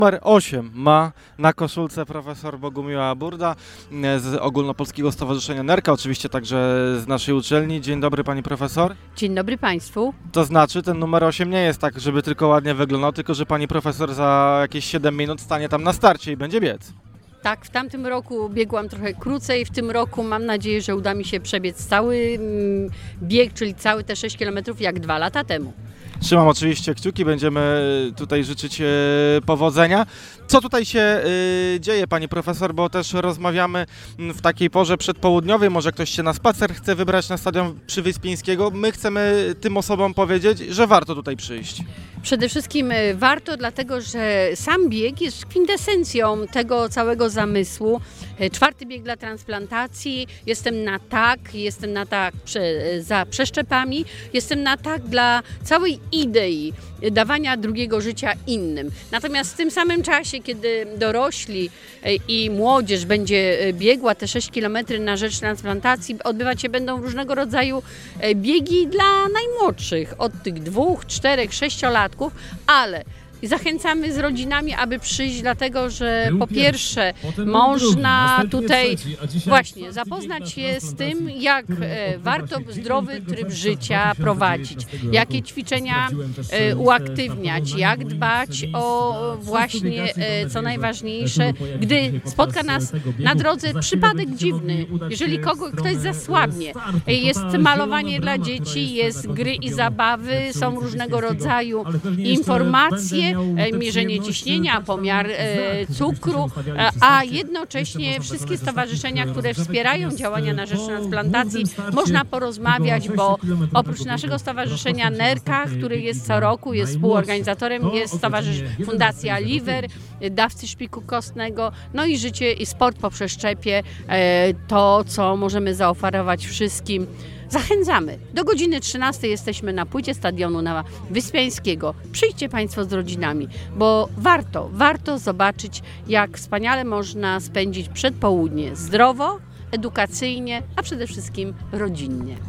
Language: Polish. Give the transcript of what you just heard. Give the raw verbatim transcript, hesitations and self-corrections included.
Numer osiem ma na koszulce profesor Bogumiła Burda z Ogólnopolskiego Stowarzyszenia Nerka, oczywiście także z naszej uczelni. Dzień dobry pani profesor. Dzień dobry państwu. To znaczy ten numer osiem nie jest tak, żeby tylko ładnie wyglądał, tylko że pani profesor za jakieś siedem minut stanie tam na starcie i będzie biec. Tak, w tamtym roku biegłam trochę krócej, w tym roku mam nadzieję, że uda mi się przebiec cały mm, bieg, czyli cały te sześć kilometrów jak dwa lata temu. Trzymam oczywiście kciuki, będziemy tutaj życzyć e, powodzenia. Co tutaj się e, dzieje, pani profesor, bo też rozmawiamy w takiej porze przedpołudniowej, może ktoś się na spacer chce wybrać na stadion Przywyspińskiego. My chcemy tym osobom powiedzieć, że warto tutaj przyjść. Przede wszystkim warto, dlatego że sam bieg jest kwintesencją tego całego zamysłu. Czwarty bieg dla transplantacji, jestem na tak, jestem na tak prze, za przeszczepami, jestem na tak dla całej idei dawania drugiego życia innym. Natomiast w tym samym czasie, kiedy dorośli i młodzież będzie biegła te sześć kilometrów na rzecz transplantacji, odbywać się będą różnego rodzaju biegi dla najmłodszych, od tych dwóch, czterech, sześciolatków, ale zachęcamy z rodzinami, aby przyjść, dlatego że po pierwsze można tutaj właśnie zapoznać się z tym, jak warto zdrowy tryb życia prowadzić, jakie ćwiczenia uaktywniać, jak dbać o właśnie, co najważniejsze, gdy spotka nas na drodze przypadek dziwny, jeżeli kogo, ktoś zasłabnie. Jest malowanie dla dzieci, jest gry i zabawy, są różnego rodzaju informacje, mierzenie ciśnienia, pomiar e, cukru, a jednocześnie wszystkie stowarzyszenia, które wspierają działania na rzecz transplantacji, można porozmawiać, bo oprócz naszego stowarzyszenia Nerka, który jest co roku, jest współorganizatorem, jest stowarzysz Fundacja Liver, dawcy szpiku kostnego, no i życie i sport po przeszczepie, e, to co możemy zaoferować wszystkim. Zachęcamy. Do godziny trzynastej jesteśmy na płycie stadionu na Wyspiańskiego. Przyjdźcie państwo z rodzinami, bo warto, warto zobaczyć, jak wspaniale można spędzić przedpołudnie zdrowo, edukacyjnie, a przede wszystkim rodzinnie.